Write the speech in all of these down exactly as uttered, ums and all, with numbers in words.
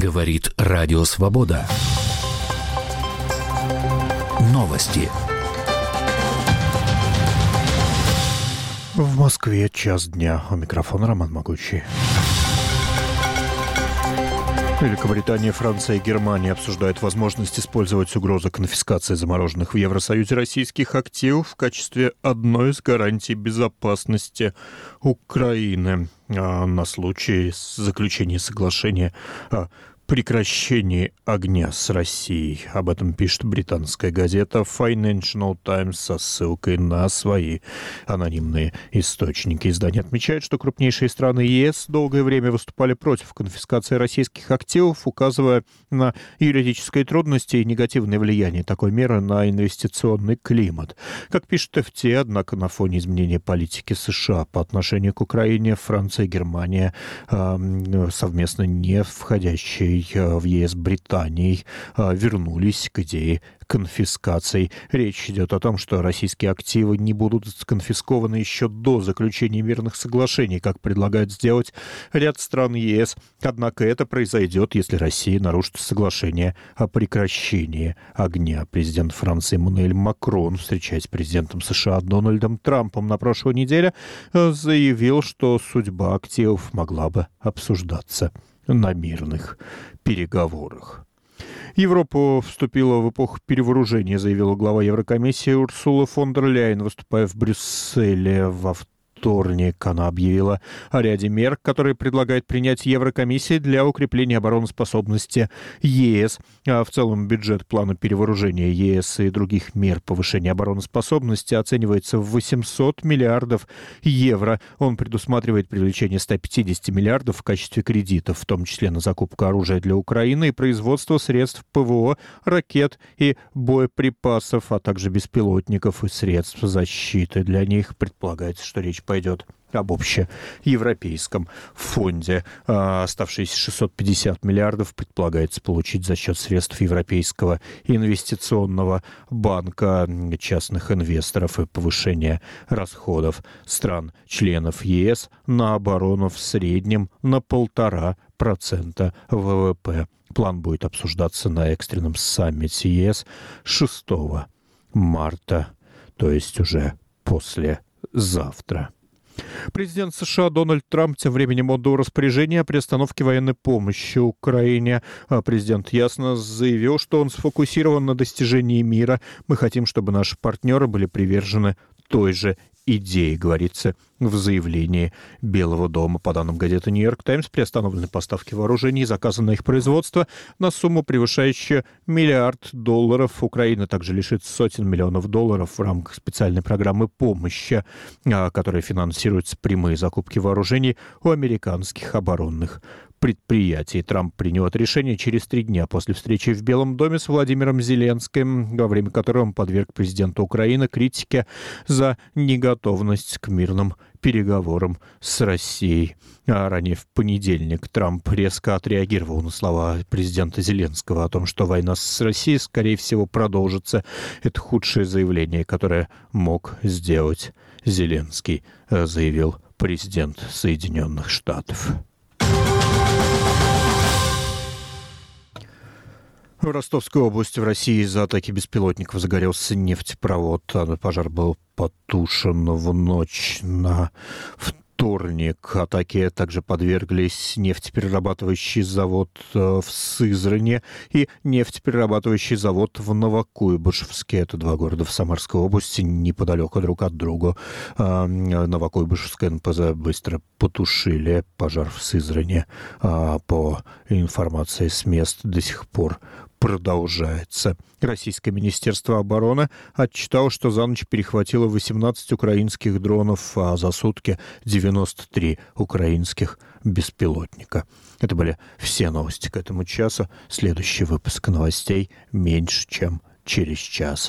Говорит Радио Свобода. Новости. В Москве час дня. У микрофона Роман Могучий. Великобритания, Франция и Германия обсуждают возможность использовать угрозу конфискации замороженных в Евросоюзе российских активов в качестве одной из гарантий безопасности Украины на случай заключения соглашения о прекращении огня с Россией. Об этом пишет британская газета Financial Times со ссылкой на свои анонимные источники. Издание отмечает, что крупнейшие страны ЕС долгое время выступали против конфискации российских активов, указывая на юридические трудности и негативное влияние такой меры на инвестиционный климат. Как пишет эф ти, однако на фоне изменения политики США по отношению к Украине, Франция и Германия, э, совместно не входящие в ЕС Британией, вернулись к идее конфискаций. Речь идет о том, что российские активы не будут конфискованы еще до заключения мирных соглашений, как предлагают сделать ряд стран ЕС. Однако это произойдет, если Россия нарушит соглашение о прекращении огня. Президент Франции Эммануэль Макрон, встречаясь с президентом США Дональдом Трампом на прошлой неделе, заявил, что судьба активов могла бы обсуждаться на мирных переговорах. Европа вступила в эпоху перевооружения, заявила глава Еврокомиссии Урсула фон дер Ляйен, выступая в Брюсселе во вторник. Она объявила о ряде мер, которые предлагает принять Еврокомиссия для укрепления обороноспособности ЕС. А в целом бюджет плана перевооружения ЕС и других мер повышения обороноспособности оценивается в восемьсот миллиардов евро. Он предусматривает привлечение ста пятидесяти миллиардов в качестве кредитов, в том числе на закупку оружия для Украины и производство средств ПВО, ракет и боеприпасов, а также беспилотников и средств защиты. Для них предполагается, что речь пойдет об общеевропейском фонде. Оставшиеся шестьсот пятьдесят миллиардов предполагается получить за счет средств Европейского инвестиционного банка, частных инвесторов и повышения расходов стран-членов ЕС на оборону в среднем на полтора процента ВВП. План будет обсуждаться на экстренном саммите ЕС шестого марта, то есть уже послезавтра. Президент США Дональд Трамп тем временем отдал распоряжение о приостановке военной помощи Украине. Президент ясно заявил, что он сфокусирован на достижении мира. Мы хотим, чтобы наши партнеры были привержены той же идеи, говорится в заявлении Белого дома. По данным газеты «Нью-Йорк Таймс», приостановлены поставки вооружений, заказано их производство на сумму, превышающую миллиард долларов. Украина также лишится сотен миллионов долларов в рамках специальной программы помощи, которая финансируется прямые закупки вооружений у американских оборонных предприятий. Трамп принял это решение через три дня после встречи в Белом доме с Владимиром Зеленским, во время которой он подверг президента Украины критике за неготовность к мирным переговорам с Россией. А ранее в понедельник Трамп резко отреагировал на слова президента Зеленского о том, что война с Россией, скорее всего, продолжится. Это худшее заявление, которое мог сделать Зеленский, заявил президент Соединенных Штатов. В Ростовской области в России из-за атаки беспилотников загорелся нефтепровод. Пожар был потушен в ночь на вторник. Атаке также подверглись нефтеперерабатывающий завод в Сызрани и нефтеперерабатывающий завод в Новокуйбышевске. Это два города в Самарской области, неподалеку друг от друга. Новокуйбышевское эн пэ зэ быстро потушили пожар в Сызрани. По информации с мест до сих пор продолжается. Российское министерство обороны отчитало, что за ночь перехватило восемнадцать украинских дронов, а за сутки девяносто три украинских беспилотника. Это были все новости к этому часу. Следующий выпуск новостей меньше, чем через час.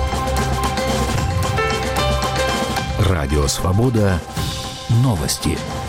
Радио Свобода. Новости.